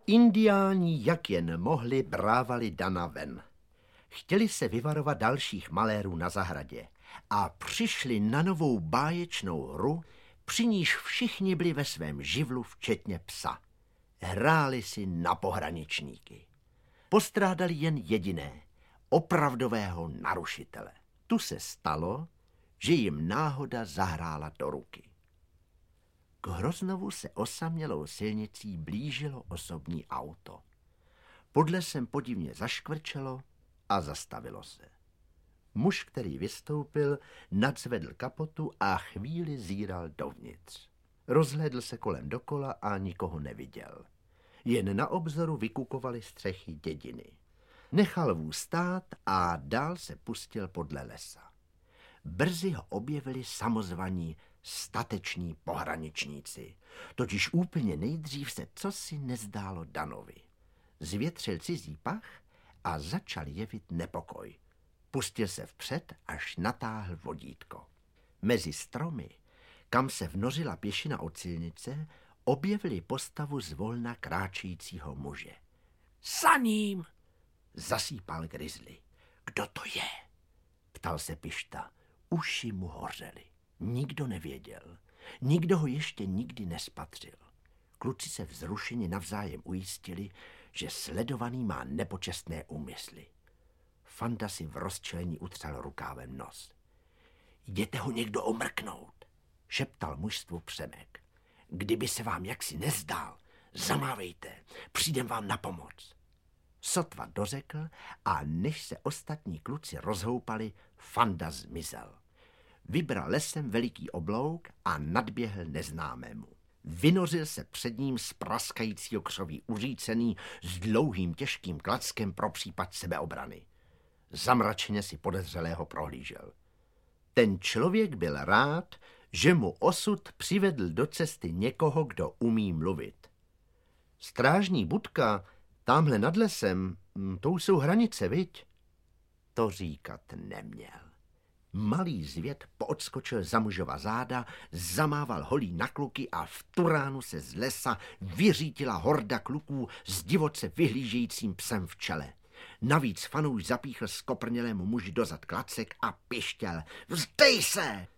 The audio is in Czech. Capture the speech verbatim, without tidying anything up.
Indiáni, jak jen mohli, brávali Dana ven. Chtěli se vyvarovat dalších malérů na zahradě a přišli na novou báječnou hru, při níž všichni byli ve svém živlu, včetně psa. Hráli si na pohraničníky. Postrádali jen jediné, opravdového narušitele. Tu se stalo, že jim náhoda zahrála do ruky. K Hroznovu se osamělou silnicí blížilo osobní auto. Pod lesem podivně zaškvrčelo a zastavilo se. Muž, který vystoupil, nadzvedl kapotu a chvíli zíral dovnitř. Rozhlédl se kolem dokola a nikoho neviděl. Jen na obzoru vykukovaly střechy dědiny. Nechal vůz stát a dál se pustil podle lesa. Brzy ho objevili samozvaní stateční pohraničníci. Totiž úplně nejdřív se cosi nezdálo Danovi. Zvětřil cizí pach a začal jevit nepokoj. Pustil se vpřed, až natáhl vodítko. Mezi stromy, kam se vnořila pěšina od silnice, objevili postavu zvolna kráčejícího muže. Za ním! Zasípal Grizzly. Kdo to je? Ptal se Pišta. Uši mu hořely. Nikdo nevěděl. Nikdo ho ještě nikdy nespatřil. Kluci se vzrušeně navzájem ujistili, že sledovaný má nepočestné úmysly. Fanda si v rozčilení utřel rukávem nos. Jděte ho někdo omrknout, šeptal mužstvu Přemek. Kdyby se vám jaksi nezdál, zamávejte, přijdem vám na pomoc. Sotva dořekl a než se ostatní kluci rozhoupali, Fanda zmizel. Vybral lesem veliký oblouk a nadběhl neznámému. Vynořil se před ním z praskajícího křoví uřícený s dlouhým těžkým klackem pro případ sebeobrany. Zamračeně si podezřelého prohlížel. Ten člověk byl rád, že mu osud přivedl do cesty někoho, kdo umí mluvit. Strážní budka, támhle nad lesem, to jsou hranice, viď? To říkat neměl. Malý zvěd poodskočil za mužova záda, zamával holí na kluky a v turánu se z lesa vyřítila horda kluků s divoce vyhlížejícím psem v čele. Navíc fanouš zapíchl skoprnělému muži dozad klacek a pištěl. Vzdej se!